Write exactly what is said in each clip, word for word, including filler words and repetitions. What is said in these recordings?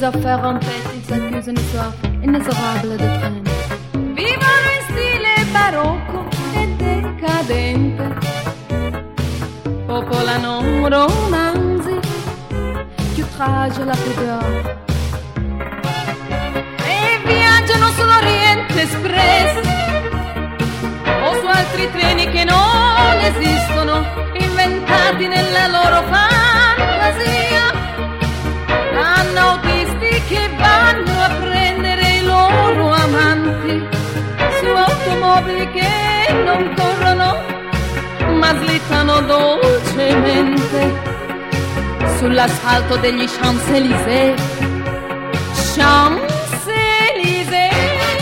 les affaires en tête, ils s'accusent une histoire inesorable de traîne. Vivono in stile barocco e decadente, popolano romanzi, più fragile la pudor, e viaggiano sull'Oriente Express o su altri treni che non esistono, inventati nella loro fantasia. Hanno autisti che vanno a prendere i loro amanti su automobili che non corrono ma slittano dolcemente sull'asfalto degli Champs-Élysées. Champs-Élysées.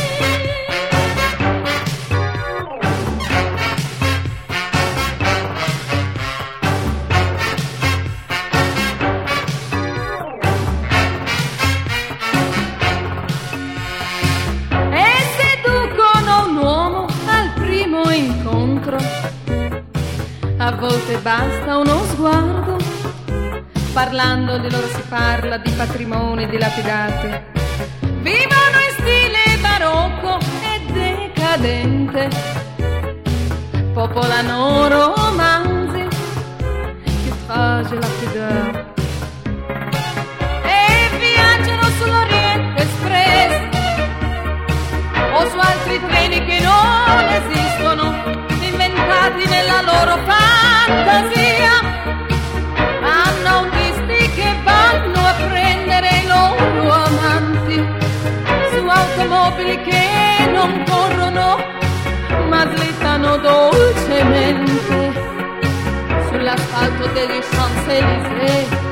A volte basta uno sguardo, parlando di loro si parla di patrimoni dilapidati. Vivono in stile barocco e decadente, popolano romanzi, più fragile la pudor, e viaggiano sull'Oriente Express o su altri treni che non esistono, inventati nella loro fantasia. Hanno autisti che vanno a prendere i loro amanti su automobili che non corrono ma slittano dolcemente sull'asfalto degli Champs-Élysées.